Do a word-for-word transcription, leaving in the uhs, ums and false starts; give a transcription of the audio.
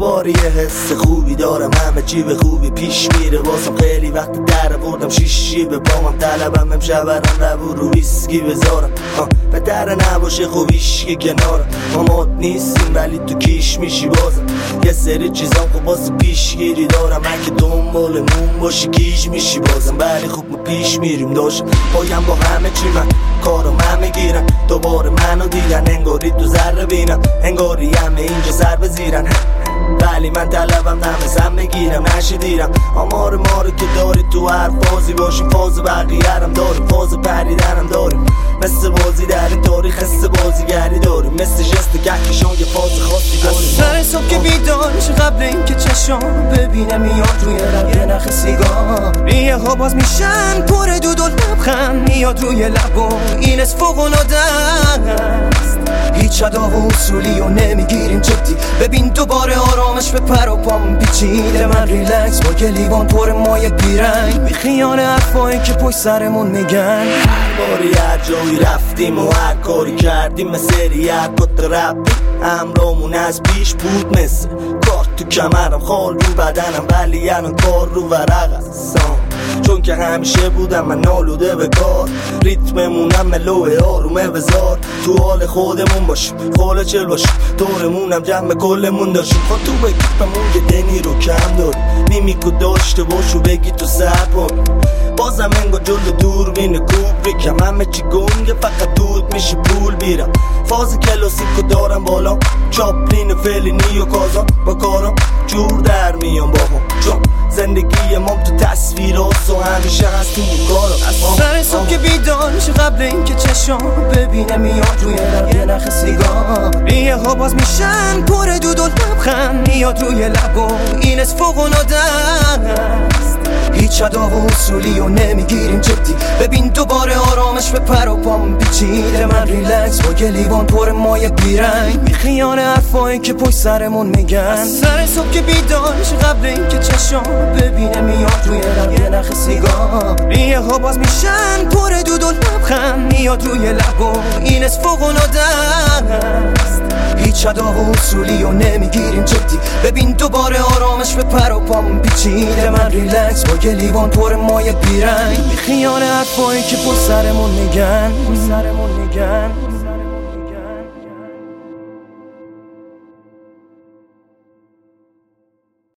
دوباره یه حس خوبی دارم، همه چی به خوبی پیش میره واسم. خیلی وقت در بردم شیشی به بامم، طلبم امشب برم لبو رو ویسکی بذارم. به در نباشه خوبیش که کنارم، ما مات نیستیم ولی تو کیش میشی بازم. یه سری چیزام خب واسه پیشگیری دارم، اگه دنبالمون باشی کیش میشی بازم. ولی خوب ما پیش میریم داشتم بایم با همه چی، من کارم همه گیرن دوباره منو دیدن. انگاری تو ذره بینم، انگاری همه اینجا سر بزیرن، ولی من طلبم دم زن بگیرم نشدیرم. آمار ما رو که داری تو هر فازی باشیم، فاز بقیه هم داریم، فاز پریدنم داریم. مثل بازی در این تاریخ حس بازیگری داریم، مثل جست کهکشان یه فاز خاصی داریم. سر صبح که بیدار میشه قبل این که چشم ببینه میاد روی لب یه نخ سیگار، ریه ها باز میشن پر دود و لبخند میاد روی لب و این از فوق العاده است. هیچ ادا و اصولی و نمیگیریم جدی، ببین دوباره آرامش به پر و پام پیچیده. من ریلکس با یه لیوان پر مایه بیرنگ، بی خیال حرفایی که پشت سرمون میگن. هر باری هر جایی رفتیم و هر کاری کردیم، مثل هر کت ربی امرامون از پیش بود، مثل کارت تو کمرم خال رو بدنم، ولی الان کار رو ورق است. چون که همیشه بودم من نالوده به کار، ریتممونم ملوه آرومه بزار. تو حال خودمون باشیم، خاله چل باشیم، دورمونم جمع کلمون داشتیم. خود تو بگی بمون یه دنی رو کم داری، میمیکو داشته باشو بگی تو سر باری. بازم انگا جلو دور بینه کوبریکم، همه چی گنگه فقط دود میشه پول بیرم. فاز کلاسیکو دارم بالا، چاپلین فلینی و کازا با کارم جور در میام با هم، چون زندگی مام تو تصویر هست و همیشه هستیم تو کارم. سر صبح که بیدار میشه قبل این که چشم ببینه میاد روی لب یه نخ سیگار، ریه ها باز میشن پر دود و لبخند میاد روی لب و این از فوق العاده است. هیچ ادا و اصولی و نمیگیریم جدی، ببین دوباره آرامش به پر و پام پیچیده. من ریلکس با یه لیوان پر مایه بیرنگ، بی خیال حرفایی که پشت سرمون میگن. سر صبح که بیدار میشه قبل این که چشم ببینه میاد روی لب یه نخ سیگار، ریه ها باز میشن پر دود و لبخند میاد روی لب و این از فوق العاده است. هیچ ادا و اصولی و نمیگیریم جدی، ببین دوباره آرامش به پر و پام پیچیده. من ریلکس با یه لیوان پر مایه بیرنگ، بی خیال حرفایی که پشت سرمون میگن، پشت سرمون میگن.